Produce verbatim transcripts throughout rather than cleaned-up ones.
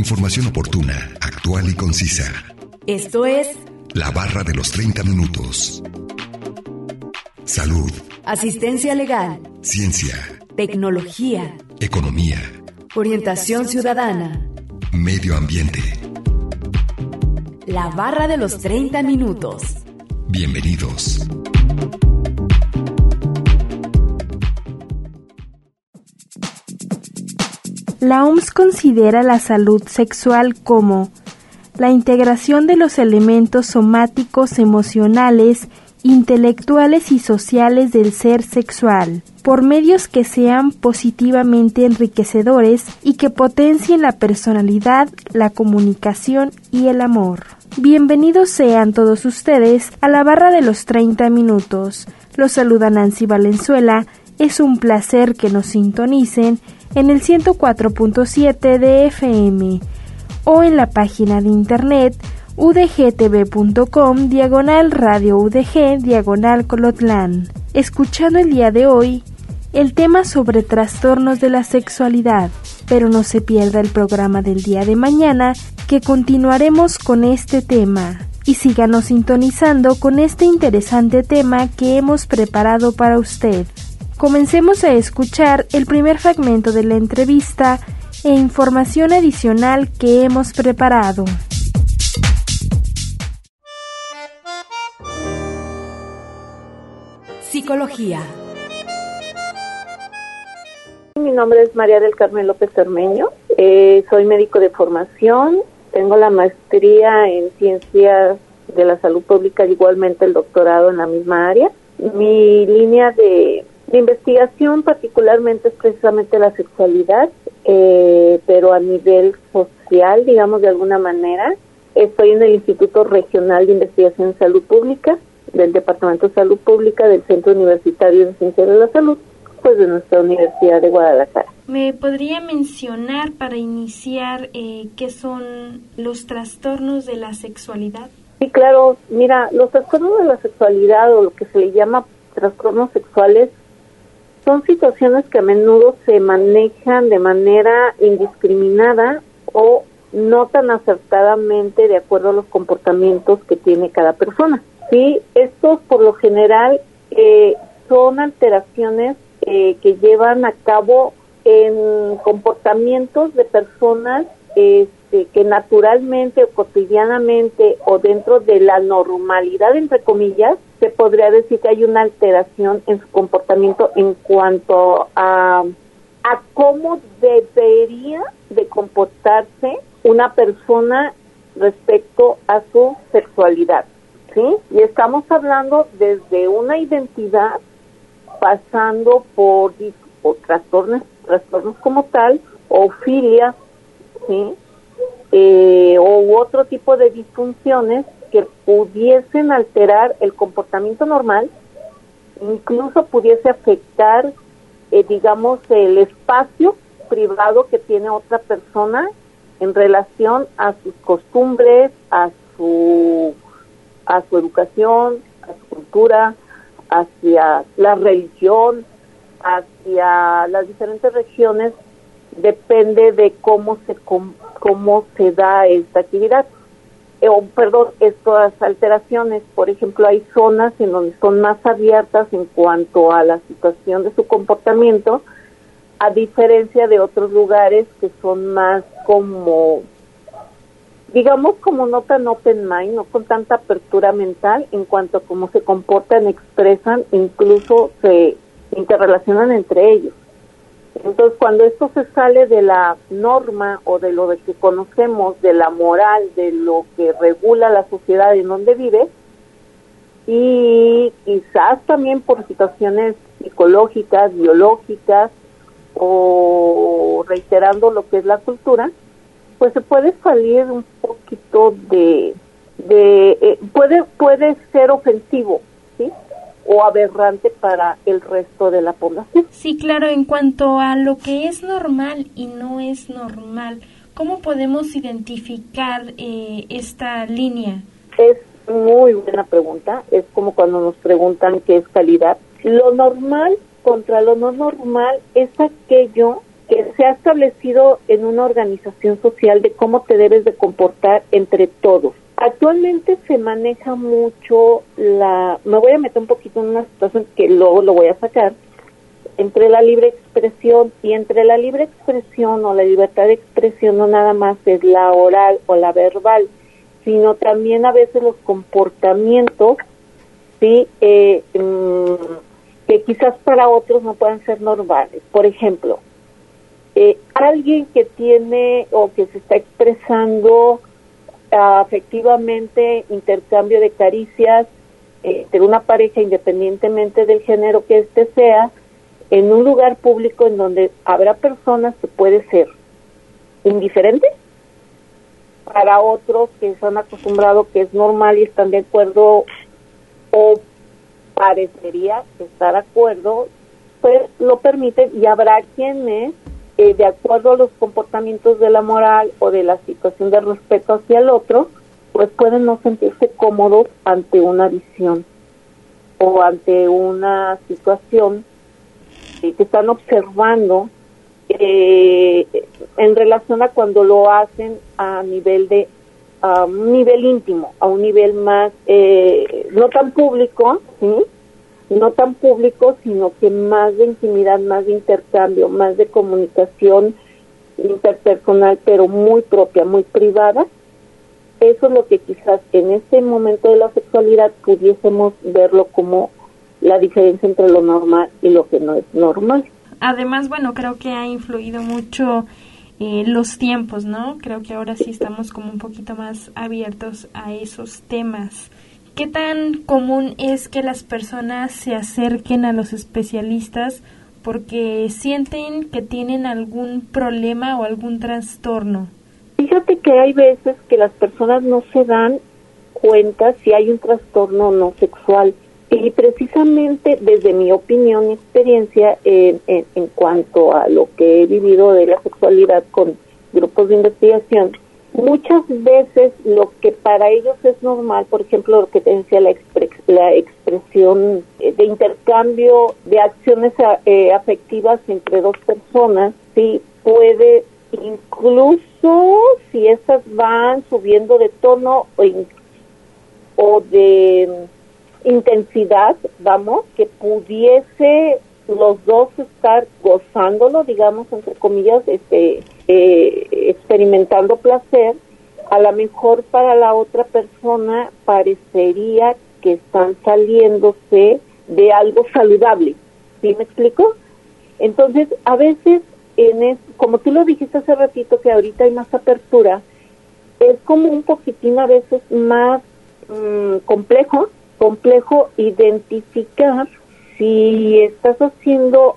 Información oportuna, actual y concisa. Esto es La Barra de los treinta minutos. Salud. Asistencia legal. Ciencia. Tecnología. Economía. Orientación ciudadana. Medio ambiente. La Barra de los treinta minutos. Bienvenidos. La O M S considera la salud sexual como la integración de los elementos somáticos, emocionales, intelectuales y sociales del ser sexual, por medios que sean positivamente enriquecedores y que potencien la personalidad, la comunicación y el amor. Bienvenidos sean todos ustedes a la Barra de los treinta minutos. Los saluda Nancy Valenzuela. Es un placer que nos sintonicen en el ciento cuatro punto siete de F M o en la página de internet udgtv.com diagonal radio udg diagonal colotlán. Escuchando el día de hoy el tema sobre trastornos de la sexualidad, pero no se pierda el programa del día de mañana que continuaremos con este tema. Y síganos sintonizando con este interesante tema que hemos preparado para usted. Comencemos a escuchar el primer fragmento de la entrevista e información adicional que hemos preparado. Psicología. Mi nombre es María del Carmen López Cermeño, eh, soy médico de formación, tengo la maestría en Ciencias de la Salud Pública y igualmente el doctorado en la misma área. Mi línea de De investigación particularmente es precisamente la sexualidad, eh, pero a nivel social, digamos de alguna manera. Estoy en el Instituto Regional de Investigación en Salud Pública, del Departamento de Salud Pública del Centro Universitario de Ciencias de la Salud, pues de nuestra Universidad de Guadalajara. ¿Me podría mencionar para iniciar eh, qué son los trastornos de la sexualidad? Sí, claro. Mira, los trastornos de la sexualidad o lo que se le llama trastornos sexuales son situaciones que a menudo se manejan de manera indiscriminada o no tan acertadamente de acuerdo a los comportamientos que tiene cada persona. Sí, estos por lo general eh, son alteraciones eh, que llevan a cabo en comportamientos de personas este, que naturalmente o cotidianamente o dentro de la normalidad, entre comillas, se podría decir que hay una alteración en su comportamiento en cuanto a, a cómo debería de comportarse una persona respecto a su sexualidad, ¿sí? Y estamos hablando desde una identidad pasando por o trastornos, trastornos como tal, o filia, ¿sí? Eh, o otro tipo de disfunciones que pudiesen alterar el comportamiento normal, incluso pudiese afectar, eh, digamos, el espacio privado que tiene otra persona en relación a sus costumbres, a su, a su educación, a su cultura, hacia la religión, hacia las diferentes regiones, depende de cómo se cómo se da esta actividad. Eh, oh, perdón, estas alteraciones, por ejemplo, hay zonas en donde son más abiertas en cuanto a la situación de su comportamiento, a diferencia de otros lugares que son más como, digamos, como no tan open mind, no con tanta apertura mental en cuanto a cómo se comportan, expresan, incluso se interrelacionan entre ellos. Entonces, cuando esto se sale de la norma o de lo de que conocemos, de la moral, de lo que regula la sociedad en donde vive, y quizás también por situaciones psicológicas, biológicas, o reiterando lo que es la cultura, pues se puede salir un poquito de, de eh, puede puede ser ofensivo, ¿sí? O aberrante para el resto de la población. Sí, claro, en cuanto a lo que es normal y no es normal, ¿cómo podemos identificar eh, esta línea? Es muy buena pregunta, es como cuando nos preguntan qué es calidad. Lo normal contra lo no normal es aquello que se ha establecido en una organización social de cómo te debes de comportar entre todos. Actualmente se maneja mucho la, me voy a meter un poquito en una situación que luego lo voy a sacar, entre la libre expresión, y entre la libre expresión o la libertad de expresión no nada más es la oral o la verbal, sino también a veces los comportamientos, sí, eh, mmm, que quizás para otros no puedan ser normales. Por ejemplo, eh, alguien que tiene o que se está expresando afectivamente, intercambio de caricias eh, entre una pareja, independientemente del género que éste sea, en un lugar público en donde habrá personas que puede ser indiferente, para otros que se han acostumbrado que es normal y están de acuerdo, o parecería estar de acuerdo, pues lo permiten, y habrá quienes Eh, de acuerdo a los comportamientos de la moral o de la situación de respeto hacia el otro, pues pueden no sentirse cómodos ante una visión o ante una situación eh, que están observando eh, en relación a cuando lo hacen a nivel de a un nivel íntimo, a un nivel más eh, no tan público, ¿sí? no tan público, sino que más de intimidad, más de intercambio, más de comunicación interpersonal, pero muy propia, muy privada. Eso es lo que quizás en este momento de la sexualidad pudiésemos verlo como la diferencia entre lo normal y lo que no es normal. Además, bueno, creo que ha influido mucho eh, los tiempos, ¿no? Creo que ahora sí estamos como un poquito más abiertos a esos temas. ¿Qué tan común es que las personas se acerquen a los especialistas porque sienten que tienen algún problema o algún trastorno? Fíjate que hay veces que las personas no se dan cuenta si hay un trastorno no sexual. Y precisamente desde mi opinión y experiencia en, en, en cuanto a lo que he vivido de la sexualidad con grupos de investigación, muchas veces lo que para ellos es normal, por ejemplo, lo que te decía, la, expre la expresión de intercambio de acciones eh, afectivas entre dos personas, sí, puede incluso, si estas van subiendo de tono o, in o de intensidad, vamos, que pudiese los dos estar gozándolo, digamos, entre comillas, este, eh, experimentando placer, a lo mejor para la otra persona parecería que están saliéndose de algo saludable. ¿Sí me explico? Entonces, a veces, en es, como tú lo dijiste hace ratito, que ahorita hay más apertura, es como un poquitín a veces más mmm, complejo, complejo identificar si estás haciendo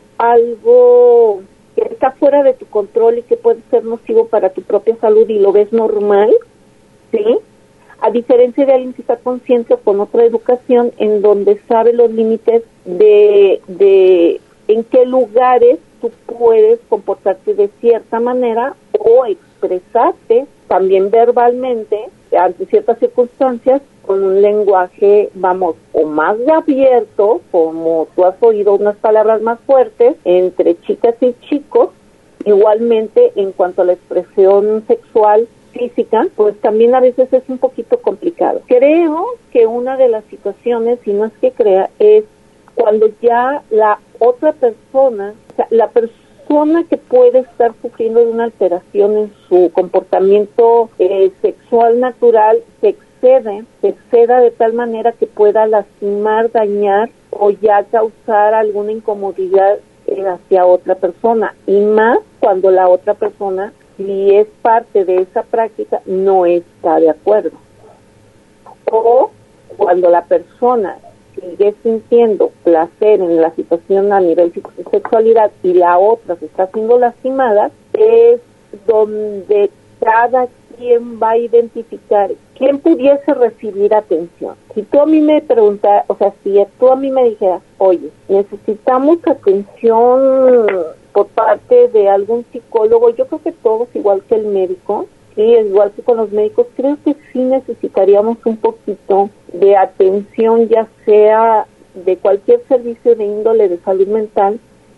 algo que está fuera de tu control y que puede ser nocivo para tu propia salud y lo ves normal, ¿sí? A diferencia de alguien que está consciente o con otra educación en donde sabe los límites de, de en qué lugares tú puedes comportarte de cierta manera o expresarte también verbalmente ante ciertas circunstancias con un lenguaje, vamos, o más abierto, como tú has oído unas palabras más fuertes, entre chicas y chicos. Igualmente, en cuanto a la expresión sexual física, pues también a veces es un poquito complicado. Creo que una de las situaciones, si no es que crea, es cuando ya la otra persona, o sea, la persona que puede estar sufriendo de una alteración en su comportamiento eh, sexual natural, se excede, se exceda de tal manera que pueda lastimar, dañar o ya causar alguna incomodidad eh, hacia otra persona, y más cuando la otra persona, si es parte de esa práctica, no está de acuerdo, o cuando la persona sigue sintiendo placer en la situación a nivel de sexualidad y la otra se está siendo lastimada, es donde cada quien va a identificar quién pudiese recibir atención. Si tú a mí me preguntas, o sea, si tú a mí me dijeras, oye, necesitamos atención por parte de algún psicólogo, yo creo que todos, igual que el médico, sí, igual que con los médicos, creo que sí necesitaríamos un poquito de atención, ya sea de cualquier servicio de índole de salud mental,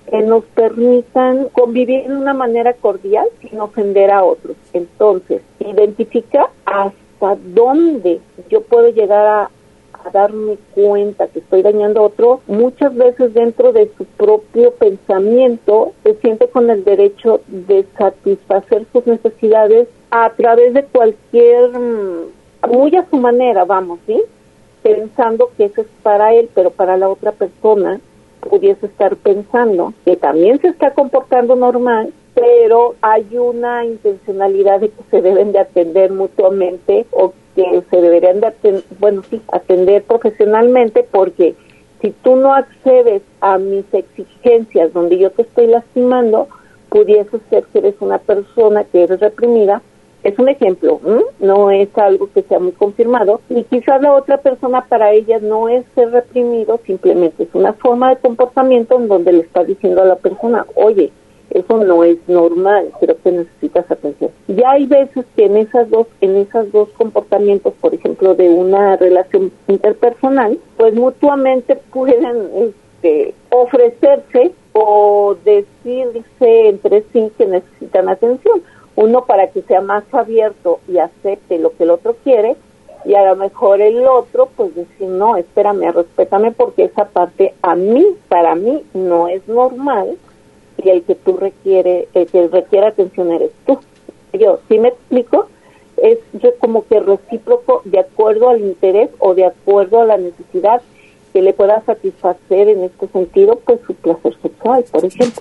que nos permitan convivir de una manera cordial sin ofender a otros. Entonces, identifica hasta dónde yo puedo llegar a, a darme cuenta que estoy dañando a otro. Muchas veces dentro de su propio pensamiento se siente con el derecho de satisfacer sus necesidades a través de cualquier, muy a su manera, vamos, ¿sí? Pensando que eso es para él, pero para la otra persona pudiese estar pensando que también se está comportando normal, pero hay una intencionalidad de que se deben de atender mutuamente o que se deberían de atender, bueno, sí, atender profesionalmente, porque si tú no accedes a mis exigencias donde yo te estoy lastimando, pudiese ser que eres una persona que eres reprimida. Es un ejemplo, ¿eh? No es algo que sea muy confirmado, y quizás la otra persona, para ella no es ser reprimido, simplemente es una forma de comportamiento en donde le está diciendo a la persona, oye, eso no es normal, creo que necesitas atención. Ya hay veces que en esas dos, en esas dos comportamientos, por ejemplo, de una relación interpersonal, pues mutuamente pueden este, ofrecerse o decirse entre sí que necesitan atención. Uno para que sea más abierto y acepte lo que el otro quiere, y a lo mejor el otro pues decir, no, espérame, respétame, porque esa parte a mí, para mí, no es normal, y el que tú requiere, el que requiere atención eres tú. Yo, ¿sí me explico? Es yo como que recíproco de acuerdo al interés o de acuerdo a la necesidad que le pueda satisfacer en este sentido, pues su placer sexual, por ejemplo.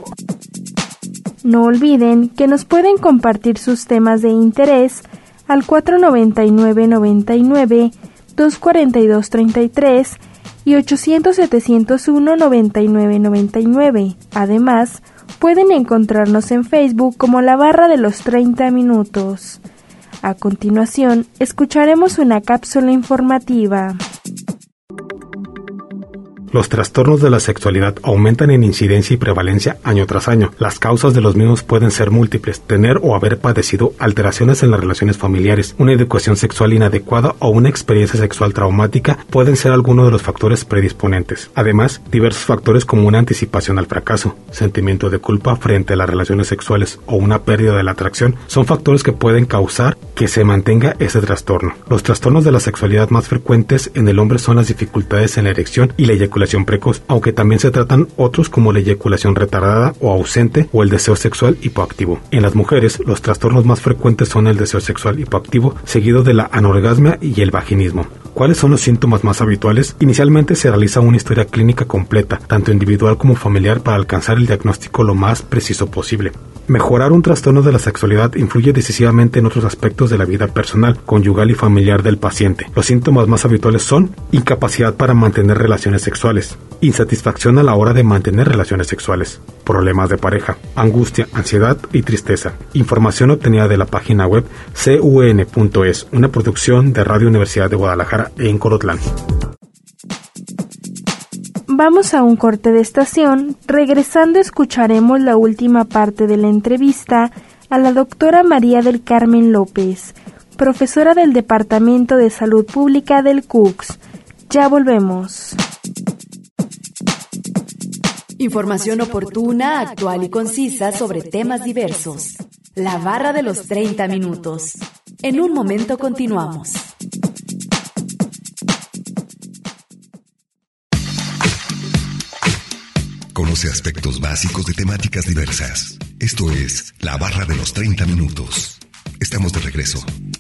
No olviden que nos pueden compartir sus temas de interés al cuatro noventa y nueve noventa y nueve, dos cuarenta y dos treinta y tres y ochocientos setecientos uno noventa y nueve noventa y nueve. Además, pueden encontrarnos en Facebook como La Barra de los treinta Minutos. A continuación, escucharemos una cápsula informativa. Los trastornos de la sexualidad aumentan en incidencia y prevalencia año tras año. Las causas de los mismos pueden ser múltiples: tener o haber padecido alteraciones en las relaciones familiares, una educación sexual inadecuada o una experiencia sexual traumática pueden ser algunos de los factores predisponentes. Además, diversos factores como una anticipación al fracaso, sentimiento de culpa frente a las relaciones sexuales o una pérdida de la atracción son factores que pueden causar que se mantenga ese trastorno. Los trastornos de la sexualidad más frecuentes en el hombre son las dificultades en la erección y la eyaculación precoz, aunque también se tratan otros como la eyaculación retardada o ausente o el deseo sexual hipoactivo. En las mujeres, los trastornos más frecuentes son el deseo sexual hipoactivo, seguido de la anorgasmia y el vaginismo. ¿Cuáles son los síntomas más habituales? Inicialmente se realiza una historia clínica completa, tanto individual como familiar, para alcanzar el diagnóstico lo más preciso posible. Mejorar un trastorno de la sexualidad influye decisivamente en otros aspectos de la vida personal, conyugal y familiar del paciente. Los síntomas más habituales son incapacidad para mantener relaciones sexuales, insatisfacción a la hora de mantener relaciones sexuales, problemas de pareja, angustia, ansiedad y tristeza. Información obtenida de la página web c u n punto e s, una producción de Radio Universidad de Guadalajara en Colotlán. Vamos a un corte de estación. Regresando, escucharemos la última parte de la entrevista a la doctora María del Carmen López, profesora del Departamento de Salud Pública del C U C S. Ya volvemos. Información oportuna, actual y concisa sobre temas diversos. La Barra de los treinta Minutos. En un momento continuamos. Conoce aspectos básicos de temáticas diversas. Esto es La Barra de los treinta Minutos. Estamos de regreso.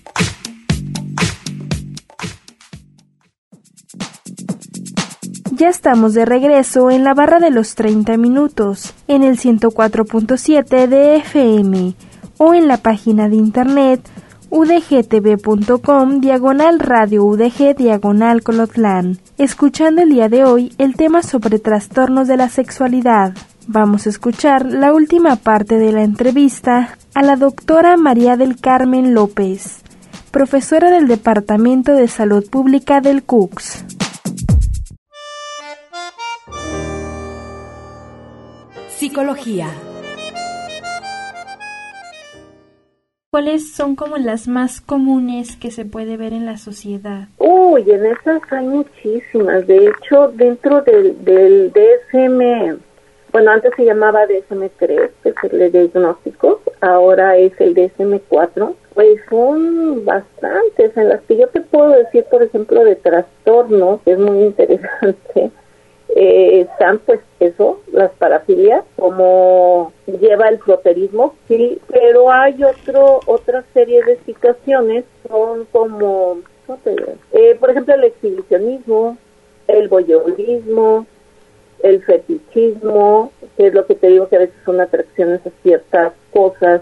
Ya estamos de regreso en La Barra de los treinta Minutos, en el ciento cuatro punto siete de F M o en la página de internet udgtv.com diagonal radio udg diagonal Colotlán, escuchando el día de hoy el tema sobre trastornos de la sexualidad. Vamos a escuchar la última parte de la entrevista a la doctora María del Carmen López, profesora del Departamento de Salud Pública del C U C S. Psicología. ¿Cuáles son como las más comunes que se puede ver en la sociedad? Uy, en esas hay muchísimas. De hecho, dentro del, del D S M bueno, antes se llamaba D S M tres, que es el de diagnósticos, ahora es el D S M cuatro, pues son bastantes, en las que yo te puedo decir, por ejemplo, de trastornos, que es muy interesante. Eh, están pues eso, las parafilias, como lleva el floterismo, sí, pero hay otro otra serie de situaciones, son como, ¿cómo te digo? Eh, por ejemplo, el exhibicionismo, el voyeurismo, el fetichismo, que es lo que te digo, que a veces son atracciones a ciertas cosas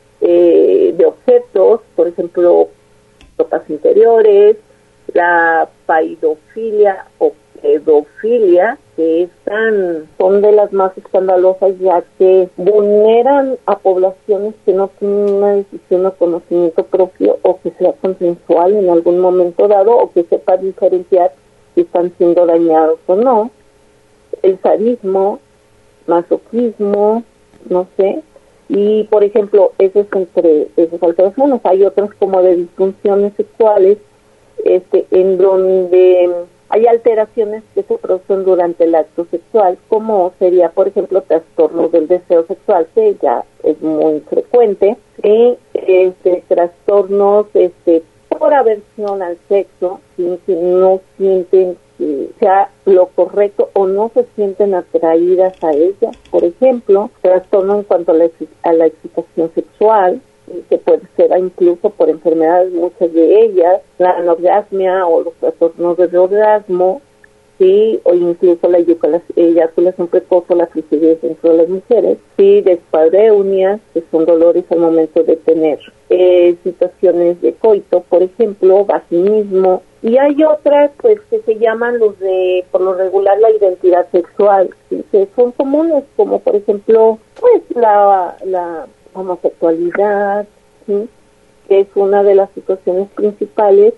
eh, de objetos, por ejemplo, ropas interiores, la paidofilia o pedofilia, que están, son de las más escandalosas, ya que vulneran a poblaciones que no tienen una decisión o conocimiento propio, o que sea consensual en algún momento dado, o que sepa diferenciar si están siendo dañados o no. El sadismo, masoquismo, no sé, y por ejemplo, eso es entre esas alteraciones. Hay otras como de disfunciones sexuales, este, en donde hay alteraciones que se producen durante el acto sexual, como sería, por ejemplo, trastornos del deseo sexual, que ya es muy frecuente, y este, trastornos este, por aversión al sexo, ¿sí? Que no sienten que sea lo correcto o no se sienten atraídas a ella. Por ejemplo, trastorno en cuanto a la, a la excitación sexual, que puede ser incluso por enfermedades, muchas de ellas, la anorgasmia o los trastornos del orgasmo, sí, o incluso la eyaculación precoz o la frigidez dentro de las mujeres, sí, despareunia, que son dolores al momento de tener eh, situaciones de coito, por ejemplo, vaginismo, y hay otras pues que se llaman los de, por lo regular, la identidad sexual, ¿sí? Que son comunes, como por ejemplo, pues la, la homosexualidad, ¿sí? Que es una de las situaciones principales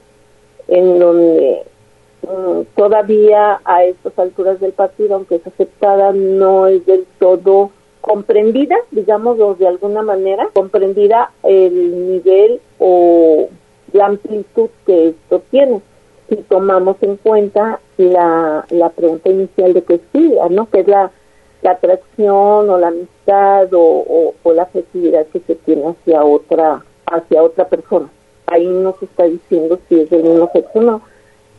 en donde um, todavía a estas alturas del partido, aunque es aceptada, no es del todo comprendida, digámoslo de alguna manera, comprendida el nivel o la amplitud que esto tiene. Si tomamos en cuenta la, la pregunta inicial de Cristina, ¿no? Que es la la atracción o la amistad o, o, o la afectividad que se tiene hacia otra hacia otra persona. Ahí no se está diciendo si es del mismo sexo o no,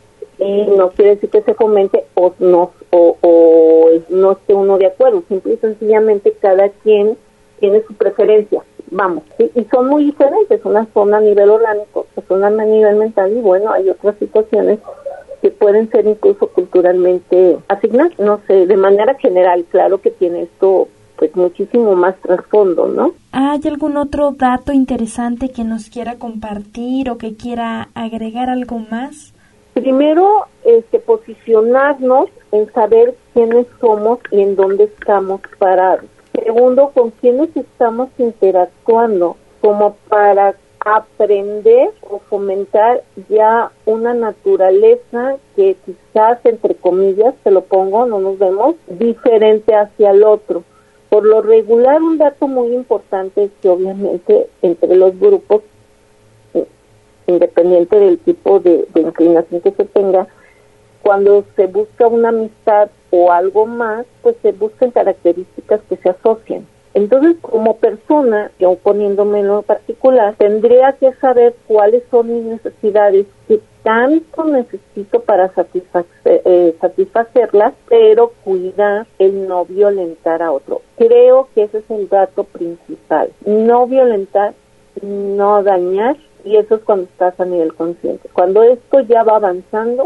y no quiere decir que se fomente o no o, o no esté uno de acuerdo, simple y sencillamente cada quien tiene su preferencia, vamos, ¿sí? Y son muy diferentes, unas son a nivel orgánico, otras son a nivel mental, y bueno, hay otras situaciones que pueden ser incluso culturalmente asignadas, no sé, de manera general, claro que tiene esto pues muchísimo más trasfondo, ¿no? ¿Hay algún otro dato interesante que nos quiera compartir o que quiera agregar algo más? Primero, este, posicionarnos en saber quiénes somos y en dónde estamos parados. Segundo, con quiénes estamos interactuando, como para aprender o fomentar ya una naturaleza que quizás, entre comillas, te lo pongo, no nos vemos, diferente hacia el otro. Por lo regular, un dato muy importante es que obviamente entre los grupos, independiente del tipo de, de inclinación que se tenga, cuando se busca una amistad o algo más, pues se buscan características que se asocien. Entonces, como persona, yo poniéndome en lo particular, tendría que saber cuáles son mis necesidades, qué tanto necesito para satisfacer, eh, satisfacerlas, pero cuidar el no violentar a otro. Creo que ese es el dato principal. No violentar, no dañar, y eso es cuando estás a nivel consciente. Cuando esto ya va avanzando,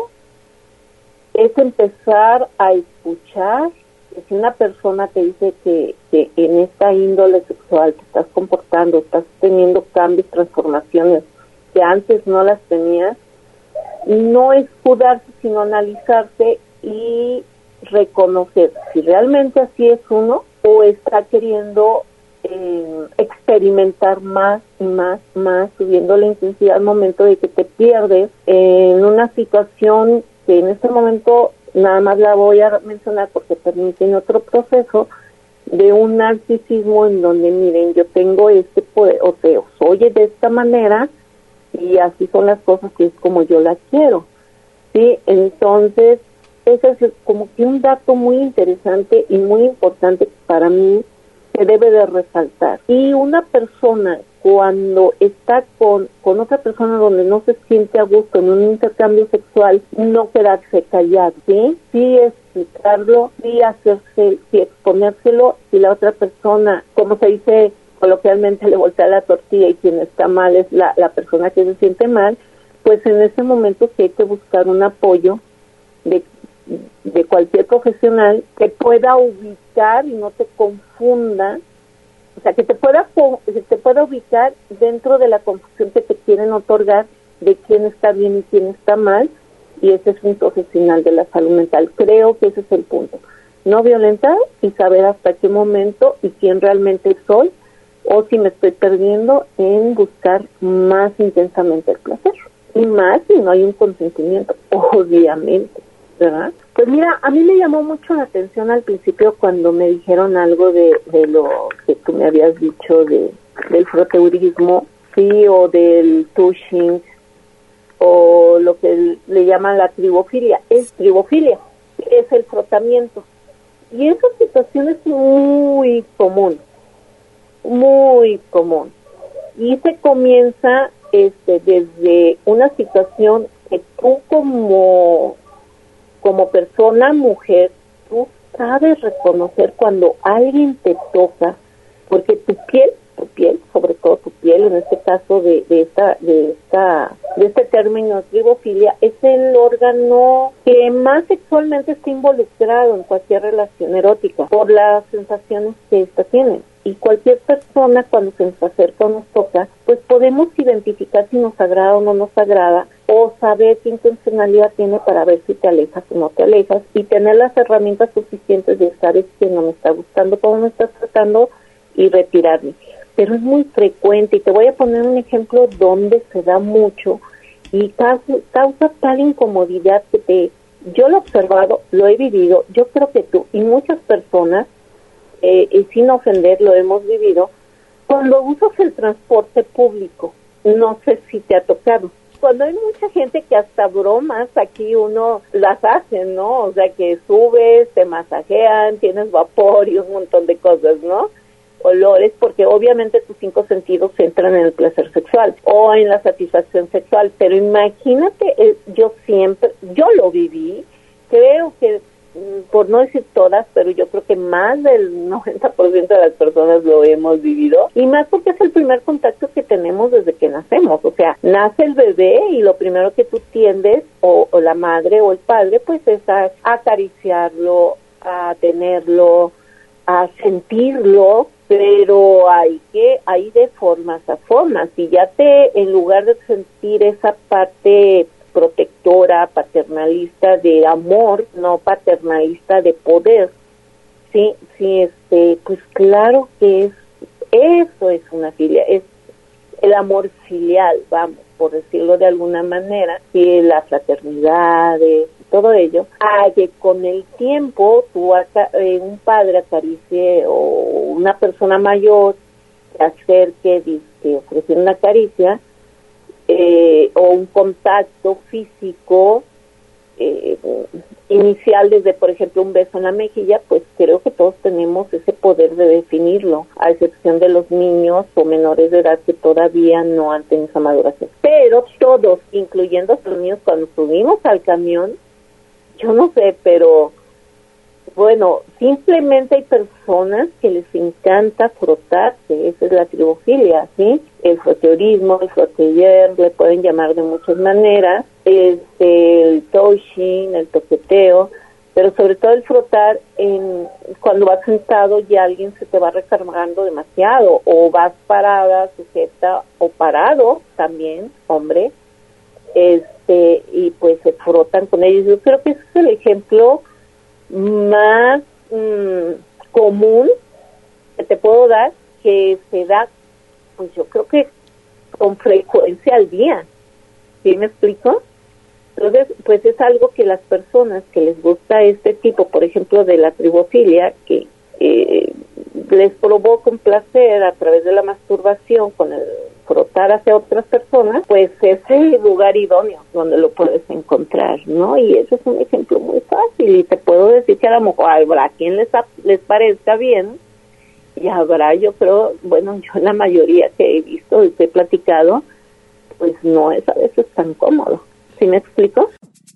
es empezar a escuchar. Si una persona te dice que, que en esta índole sexual te estás comportando, estás teniendo cambios, transformaciones que antes no las tenías, no escudarse, sino analizarse y reconocer si realmente así es uno o está queriendo eh, experimentar más y más, más, subiendo la intensidad al momento de que te pierdes en una situación que en este momento nada más la voy a mencionar porque permiten otro proceso de un narcisismo en donde, miren, yo tengo este poder, o te soy de esta manera y así son las cosas y es como yo las quiero, ¿sí? Entonces, ese es como que un dato muy interesante y muy importante para mí que debe de resaltar. Y una persona cuando está con, con otra persona donde no se siente a gusto en un intercambio sexual, no quedarse callado, ¿sí? Sí explicarlo, sí hacerse, sí exponérselo, si la otra persona, como se dice coloquialmente, le voltea la tortilla y quien está mal es la, la persona que se siente mal, pues en ese momento sí hay que buscar un apoyo de, de cualquier profesional que pueda ubicar y no te confunda, o sea, que te pueda que te pueda ubicar dentro de la confusión que te quieren otorgar de quién está bien y quién está mal, y ese es un profesional de la salud mental. Creo que ese es el punto. No violentar y saber hasta qué momento y quién realmente soy, o si me estoy perdiendo en buscar más intensamente el placer. Y más si no hay un consentimiento, obviamente, ¿verdad? Pues mira, a mí me llamó mucho la atención al principio cuando me dijeron algo de, de lo que tú me habías dicho de del froteurismo, sí, o del touching, o lo que le llaman la tribofilia. Es tribofilia, es el frotamiento. Y esa situación es muy común, muy común. Y se comienza este desde una situación que tú como como persona mujer, tú sabes reconocer cuando alguien te toca, porque tu piel, tu piel, sobre todo tu piel, en este caso de, de esta, de esta, de este término tribofilia, es el órgano que más sexualmente está involucrado en cualquier relación erótica, por las sensaciones que ésta tiene. Y cualquier persona cuando se nos acerca o nos toca, pues podemos identificar si nos agrada o no nos agrada, o saber qué intencionalidad tiene para ver si te alejas o no te alejas, y tener las herramientas suficientes de saber que no me está gustando, cómo me estás tratando, y retirarme. Pero es muy frecuente, y te voy a poner un ejemplo donde se da mucho, y causa, causa tal incomodidad que te, yo lo he observado, lo he vivido, yo creo que tú y muchas personas, Eh, y sin ofender, lo hemos vivido, cuando usas el transporte público, no sé si te ha tocado, cuando hay mucha gente que hasta bromas aquí uno las hace, ¿no? O sea, que subes, te masajean, tienes vapor y un montón de cosas, ¿no? Olores, porque obviamente tus cinco sentidos entran en el placer sexual o en la satisfacción sexual, pero imagínate, eh, yo siempre, yo lo viví, creo que por no decir todas, pero yo creo que más del noventa por ciento de las personas lo hemos vivido, y más porque es el primer contacto que tenemos desde que nacemos. O sea, nace el bebé y lo primero que tú tiendes, o, o la madre o el padre, pues es a, a acariciarlo, a tenerlo, a sentirlo, pero hay que, hay de formas a formas, y ya te, en lugar de sentir esa parte protectora, paternalista de amor, no paternalista de poder, sí, sí, este, pues claro que es, eso es una filia, es el amor filial, vamos, por decirlo de alguna manera, y la fraternidad, eh, todo ello, a que con el tiempo tú, eh, un padre acaricie, o una persona mayor se acerque, que ofrece una caricia, Eh, o un contacto físico eh, inicial desde, por ejemplo, un beso en la mejilla, pues creo que todos tenemos ese poder de definirlo, a excepción de los niños o menores de edad que todavía no han tenido esa maduración. Pero todos, incluyendo a los niños, cuando subimos al camión, yo no sé, pero bueno, simplemente hay personas que les encanta frotarse, esa es la tribofilia, ¿sí? El froteurismo, el froteller, le pueden llamar de muchas maneras, este, el touching, el toqueteo, pero sobre todo el frotar, en, cuando vas sentado y alguien se te va recargando demasiado, o vas parada, sujeta, o parado también, hombre, este, y pues se frotan con ellos. Yo creo que ese es el ejemplo más mmm, común que te puedo dar, que se da, pues yo creo que con frecuencia al día, ¿sí me explico? Entonces, pues es algo que las personas que les gusta este tipo, por ejemplo, de la tribofilia, que eh, les provoca un placer a través de la masturbación con el frotar hacia otras personas, pues es el lugar idóneo donde lo puedes encontrar, ¿no? Y eso es un ejemplo muy fácil, y te puedo decir que a lo mejor habrá quien les, les parezca bien, y habrá, yo creo, bueno, yo la mayoría que he visto y que he platicado, pues no es a veces tan cómodo. ¿Sí me explico?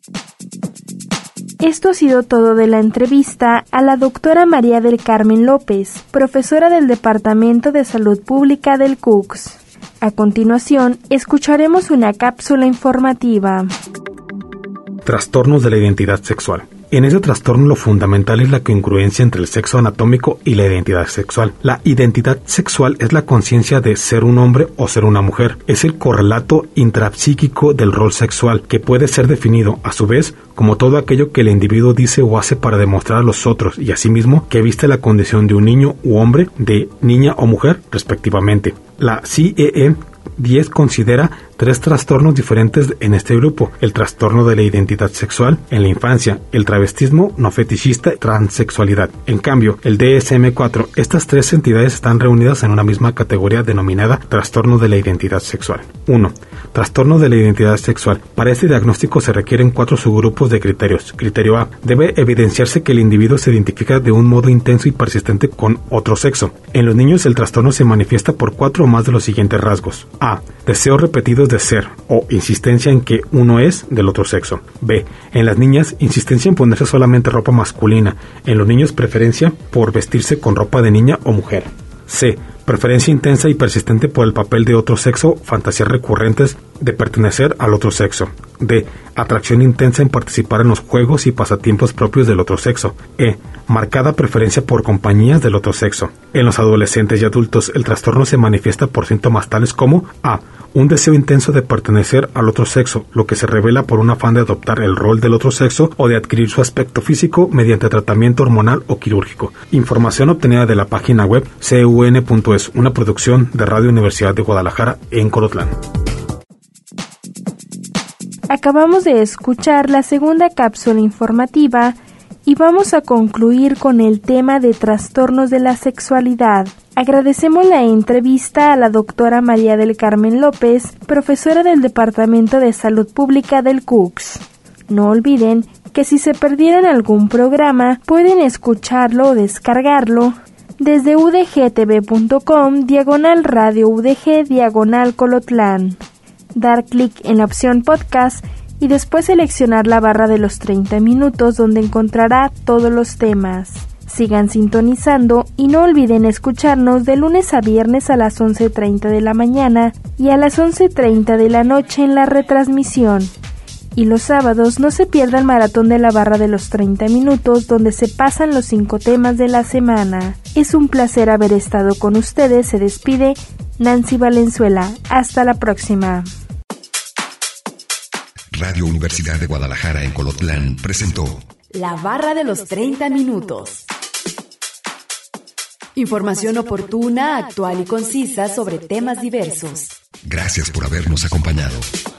Esto ha sido todo de la entrevista a la doctora María del Carmen López, profesora del Departamento de Salud Pública del C U C S. A continuación, escucharemos una cápsula informativa. Trastornos de la identidad sexual. En ese trastorno lo fundamental es la congruencia entre el sexo anatómico y la identidad sexual. La identidad sexual es la conciencia de ser un hombre o ser una mujer. Es el correlato intrapsíquico del rol sexual, que puede ser definido, a su vez, como todo aquello que el individuo dice o hace para demostrar a los otros y a sí mismo que viste la condición de un niño u hombre, de niña o mujer, respectivamente. La C E E diez considera tres trastornos diferentes en este grupo: el trastorno de la identidad sexual en la infancia, el travestismo no fetichista y transexualidad. En cambio, el D S M cuatro, estas tres entidades están reunidas en una misma categoría denominada trastorno de la identidad sexual. uno. Trastorno de la identidad sexual. Para este diagnóstico se requieren cuatro subgrupos de criterios. Criterio A. Debe evidenciarse que el individuo se identifica de un modo intenso y persistente con otro sexo. En los niños el trastorno se manifiesta por cuatro o más de los siguientes rasgos. A. Deseos repetidos de ser o insistencia en que uno es del otro sexo. B. En las niñas, insistencia en ponerse solamente ropa masculina. En los niños, preferencia por vestirse con ropa de niña o mujer. C. Preferencia intensa y persistente por el papel de otro sexo, fantasías recurrentes de pertenecer al otro sexo. D. Atracción intensa en participar en los juegos y pasatiempos propios del otro sexo. E. Marcada preferencia por compañías del otro sexo. En los adolescentes y adultos, el trastorno se manifiesta por síntomas tales como A. Un deseo intenso de pertenecer al otro sexo, lo que se revela por un afán de adoptar el rol del otro sexo o de adquirir su aspecto físico mediante tratamiento hormonal o quirúrgico. Información obtenida de la página web C U N punto es, una producción de Radio Universidad de Guadalajara en Colotlán. Acabamos de escuchar la segunda cápsula informativa y vamos a concluir con el tema de trastornos de la sexualidad. Agradecemos la entrevista a la doctora María del Carmen López, profesora del Departamento de Salud Pública del C U C S. No olviden que si se perdieron algún programa, pueden escucharlo o descargarlo desde udgtv.com diagonal radio udg diagonal Colotlán. Dar clic en la opción podcast y después seleccionar la barra de los treinta minutos donde encontrará todos los temas. Sigan sintonizando y no olviden escucharnos de lunes a viernes a las once treinta de la mañana y a las once treinta de la noche en la retransmisión. Y los sábados no se pierda el maratón de la barra de los treinta minutos donde se pasan los cinco temas de la semana. Es un placer haber estado con ustedes. Se despide Nancy Valenzuela. Hasta la próxima. Radio Universidad de Guadalajara en Colotlán presentó La barra de los treinta minutos. Información oportuna, actual y concisa sobre temas diversos. Gracias por habernos acompañado.